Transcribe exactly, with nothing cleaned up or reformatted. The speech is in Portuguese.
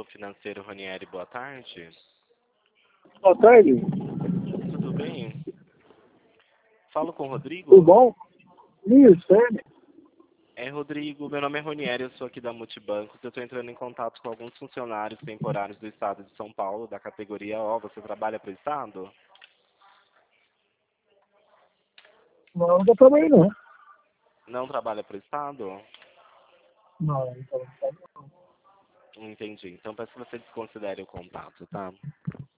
Setor Financeiro Ranieri, boa tarde. Boa tarde. Tudo bem? Falo com o Rodrigo? Tudo bom? Isso, é. É, Rodrigo, meu nome é Ranieri, eu sou aqui da Multibancos. Eu estou entrando em contato com alguns funcionários temporários do Estado de São Paulo, da categoria O. Você trabalha para o Estado? Não, não trabalhei não. Não trabalha para o Estado? Não, não trabalhei não. Entendi. Então peço que você desconsidere o contato, tá?